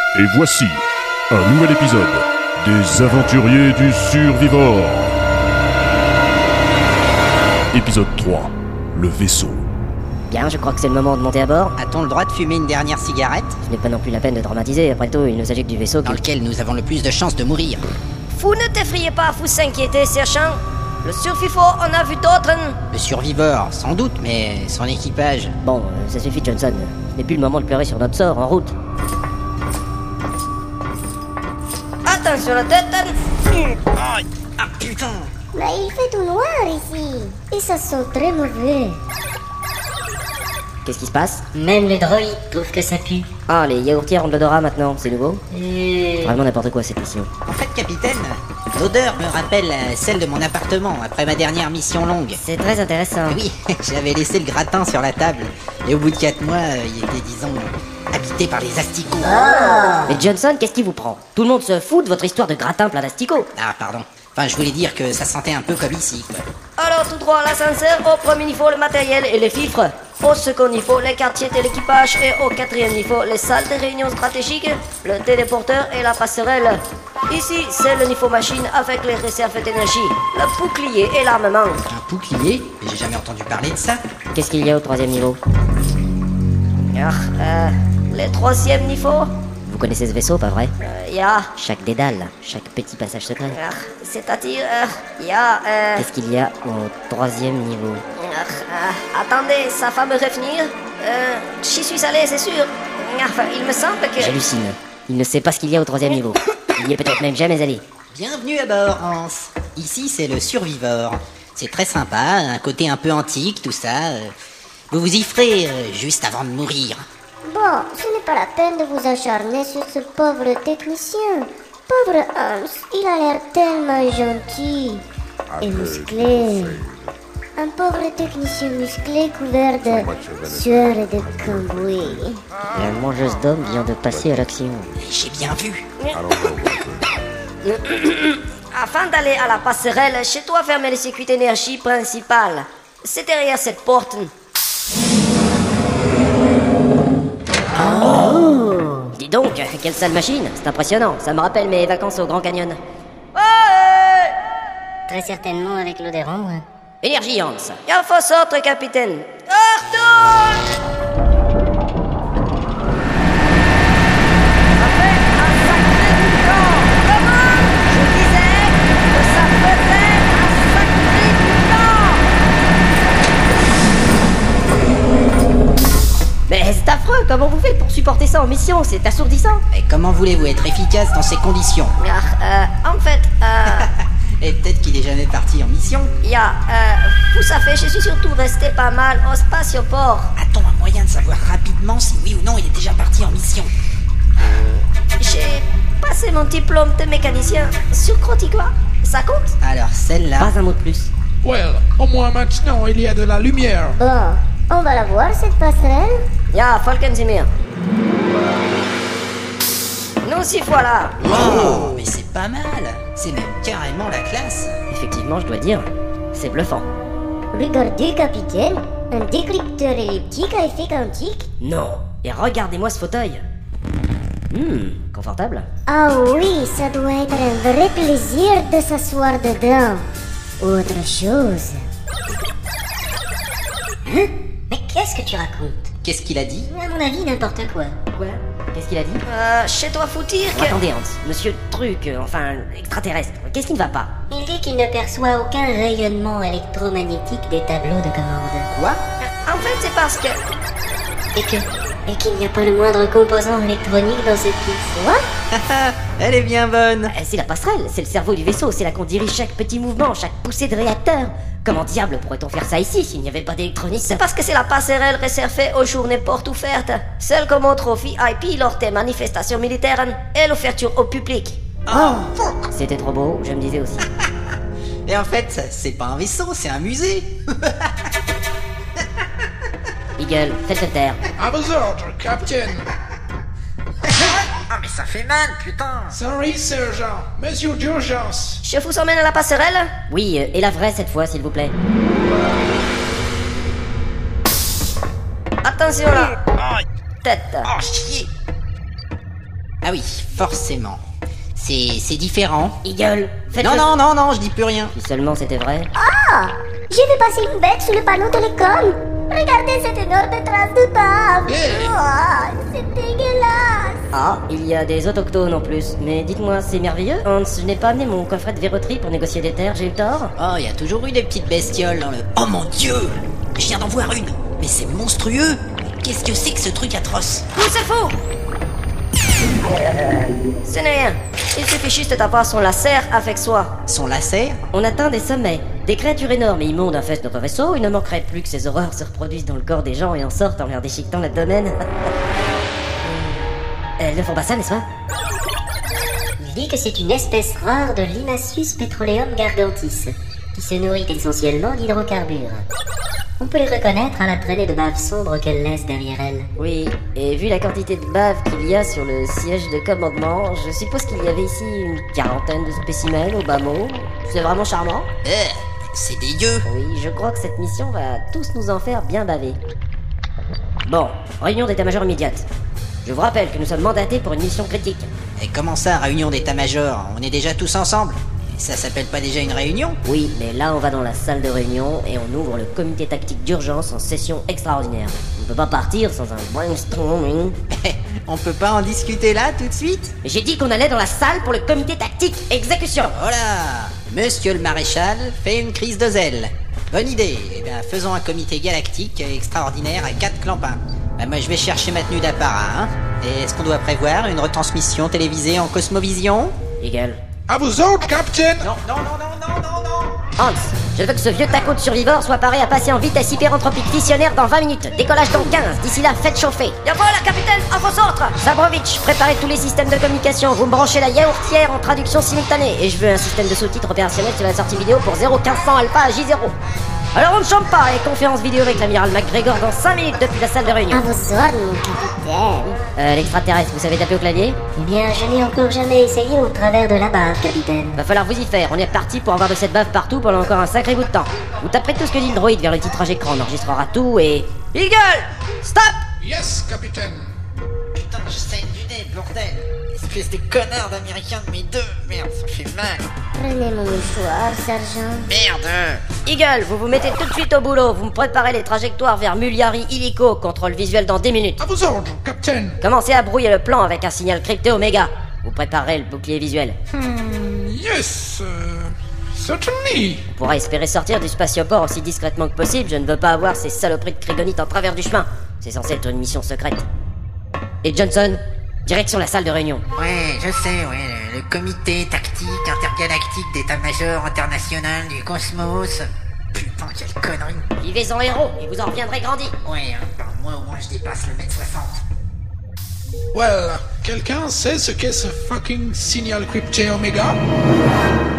Et voici un nouvel épisode des Aventuriers du Survivor. Épisode 3, le vaisseau. Bien, je crois que c'est le moment de monter à bord. A-t-on le droit de fumer une dernière cigarette? Ce n'est pas non plus la peine de dramatiser, après tout, il ne s'agit que du vaisseau Dans lequel nous avons le plus de chances de mourir. Vous ne t'effrayez pas, vous inquiétez, sergent. Le Survivor en a vu d'autres. Le survivor, sans doute, mais son équipage... Bon, ça suffit, Johnson. Ce n'est plus le moment de pleurer sur notre sort, en route. Attention la tête. Ah putain! Mais il fait tout noir ici. Et ça sent très mauvais. Qu'est-ce qui se passe? Même les droïdes trouvent que ça pue. Ah, les yaourtières ont de l'odorat maintenant, c'est nouveau? Vraiment n'importe quoi cette mission. En fait, capitaine, l'odeur me rappelle celle de mon appartement après ma dernière mission longue. C'est très intéressant. Oui, j'avais laissé le gratin sur la table, et au bout de 4 mois, il était, disons, habité par les asticots. Mais Johnson, qu'est-ce qui vous prend? Tout le monde se fout de votre histoire de gratin plein d'asticots. Ah, pardon. Enfin, je voulais dire que ça sentait un peu comme ici, quoi. Alors tout droit à l'ascenseur, au premier niveau le matériel et les fifres. Au second niveau les quartiers de l'équipage et au quatrième niveau les salles de réunion stratégiques, le téléporteur et la passerelle. Ici c'est le niveau machine avec les réserves d'énergie, le bouclier et l'armement. Un bouclier? J'ai jamais entendu parler de ça. Qu'est-ce qu'il y a au troisième niveau? Le troisième niveau, Vous connaissez ce vaisseau, pas vrai? y a... Chaque dédale, chaque petit passage secret. C'est-à-dire, y a... Qu'est-ce qu'il y a au troisième niveau? attendez, ça va me revenir. J'y suis allé, c'est sûr. Enfin, il me semble que... J'hallucine. Il ne sait pas ce qu'il y a au troisième niveau. Il n'y est peut-être même jamais allé. Bienvenue à bord, Hans. Ici, c'est le Survivor. C'est très sympa, un côté un peu antique, tout ça. Vous vous y ferez juste avant de mourir. Bon, ce n'est pas la peine de vous acharner sur ce pauvre technicien. Pauvre Hans, il a l'air tellement gentil et musclé. Un pauvre technicien musclé couvert de sueur et de cambouis. La mangeuse d'hommes vient de passer à l'action. J'ai bien vu. Afin d'aller à la passerelle, chez toi fermer les circuits d'énergie principales. C'est derrière cette porte. Dis donc, quelle sale machine. C'est impressionnant. Ça me rappelle mes vacances au Grand Canyon. Très certainement avec l'eau des rembres. Énergie, Hans. Il faut sortir, capitaine. Arthur! Ça fait un sacré bout de temps. Comment? Je disais que ça faisait un sacré bout de temps. Mais c'est affreux. Comment vous faites pour supporter ça en mission? C'est assourdissant. Et comment voulez-vous être efficace dans ces conditions? En fait, Et peut-être qu'il est jamais parti en mission. vous savez, je suis surtout resté pas mal au spatioport. A-t-on un moyen de savoir rapidement si oui ou non il est déjà parti en mission? J'ai passé mon diplôme de mécanicien sur Crotiqua. Ça compte? Alors celle-là... Pas un mot de plus. Well, au moins maintenant il y a de la lumière. Bon, on va la voir cette passerelle. Falkenzimir. Nous y voilà. Oh, mais c'est pas mal. C'est même carrément la classe. Effectivement, je dois dire, c'est bluffant. Regardez, capitaine, un décrypteur elliptique à effet quantique. Non. Et regardez-moi ce fauteuil. Confortable. Ah oui, ça doit être un vrai plaisir de s'asseoir dedans. Autre chose. Hein? Mais qu'est-ce que tu racontes? Qu'est-ce qu'il a dit? À mon avis, n'importe quoi. Quoi? Qu'est-ce qu'il a dit? Chez toi, faut dire que... Attendez, Hans. Monsieur Truc, enfin, extraterrestre. Qu'est-ce qui ne va pas? Il dit qu'il ne perçoit aucun rayonnement électromagnétique des tableaux de commande. Quoi? En fait, c'est parce que... Et qu'il n'y a pas le moindre composant électronique dans cette pièce. Quoi? Elle est bien bonne. C'est la passerelle, c'est le cerveau du vaisseau, c'est là qu'on dirige chaque petit mouvement, chaque poussée de réacteur. Comment diable pourrait-on faire ça ici s'il n'y avait pas d'électronique? C'est parce que c'est la passerelle réservée aux journées portes ouvertes. Celle qu'on montre aux VIP lors des manifestations militaires et l'ouverture au public. C'était trop beau, je me disais aussi. Et en fait, c'est pas un vaisseau, c'est un musée. Eagle, faites le taire. À vos ordres, Captain. Ah mais ça fait mal, putain. Sorry, sergent. Mesure d'urgence. Je vous emmène à la passerelle? Oui, et la vraie cette fois, s'il vous plaît. Attention là. Tête. Oh chier. Ah oui, forcément. C'est différent. Eagle, faites-le. Non, je dis plus rien. Si seulement c'était vrai. Ah, j'ai vu passer une bête sur le panneau de l'école. Regardez cette énorme trace de bave. Oh, c'est dégueulasse. Ah, il y a des autochtones en plus. Mais dites-moi, c'est merveilleux. Hans, je n'ai pas amené mon coffret de verroterie pour négocier des terres, j'ai eu tort. Oh, il y a toujours eu des petites bestioles dans le... Oh mon Dieu! Je viens d'en voir une. Mais c'est monstrueux. Qu'est-ce que c'est que ce truc atroce? Où c'est faux? Ce n'est rien. Il suffit juste d'avoir son laser avec soi. Son laser? On atteint des sommets. Des créatures énormes et immondes infestent notre vaisseau. Il ne manquerait plus que ces horreurs se reproduisent dans le corps des gens et en sortent en leur déchiquetant l'abdomen. Elles ne font pas ça, n'est-ce pas? Il dit que c'est une espèce rare de Limacius petroleum gargantis, qui se nourrit essentiellement d'hydrocarbures. On peut les reconnaître à la traînée de bave sombre qu'elle laisse derrière elle. Oui, et vu la quantité de bave qu'il y a sur le siège de commandement, je suppose qu'il y avait ici une quarantaine de spécimens au bas mot. C'est vraiment charmant. C'est dégueu. Oui, je crois que cette mission va tous nous en faire bien baver. Bon, réunion d'état-major immédiate. Je vous rappelle que nous sommes mandatés pour une mission critique. Et comment ça, réunion d'état-major? On est déjà tous ensemble. Ça s'appelle pas déjà une réunion? Oui, mais là on va dans la salle de réunion et on ouvre le comité tactique d'urgence en session extraordinaire. On ne peut pas partir sans un brainstorming. On peut pas en discuter là, tout de suite? J'ai dit qu'on allait dans la salle pour le comité tactique exécution. Voilà! Monsieur le maréchal fait une crise de zèle. Bonne idée. Eh bien, faisons un comité galactique extraordinaire à 4 clampins. Moi, je vais chercher ma tenue d'apparat, hein. Et est-ce qu'on doit prévoir une retransmission télévisée en cosmovision? Eagle. À vous autres, Captain! Non. Hans, je veux que ce vieux taco de survivor soit paré à passer en vitesse hyperentropique fissionnaire dans 20 minutes. Décollage dans 15. D'ici là, faites chauffer. Y'a pas la capitaine, à vos ordres! Zabrovitch, préparez tous les systèmes de communication. Vous me branchez la yaourtière en traduction simultanée. Et je veux un système de sous-titres opérationnel sur la sortie vidéo pour 01500 alpha à J0. Alors on ne chante pas, et conférence vidéo avec l'amiral McGregor dans 5 minutes depuis la salle de réunion. À vos ordres, mon capitaine. L'extraterrestre, vous savez taper au clavier? Eh bien, je n'ai encore jamais essayé au travers de la bave, capitaine. Va falloir vous y faire, on est parti pour avoir de cette bave partout pendant encore un sacré bout de temps. Vous taperez tout ce que dit le droïde vers le titrage écran, on enregistrera tout et... Eagle! Stop! Yes, Capitaine. Putain, je saigne du nez, bordel. Espèce de connard d'américain de mes deux. Merde, ça fait mal. Prenez mon mouchoir, sergent. Merde. Eagle, vous vous mettez tout de suite au boulot, vous me préparez les trajectoires vers Muliari illico, contrôle visuel dans 10 minutes. À vos ordres, Captain. Commencez à brouiller le plan avec un signal crypté Oméga. Vous préparerez le bouclier visuel. Yes, certainly. On pourra espérer sortir du spatioport aussi discrètement que possible, je ne veux pas avoir ces saloperies de Krygonites en travers du chemin. C'est censé être une mission secrète. Et Johnson, direction la salle de réunion. Ouais, je sais, le comité tactique intergalactique d'état-major international du cosmos. Putain, quelle connerie. Vivez en héros et vous en reviendrez grandi. Ouais, moi au moins je dépasse le mètre 60. Well, quelqu'un sait ce qu'est ce fucking signal crypté Omega?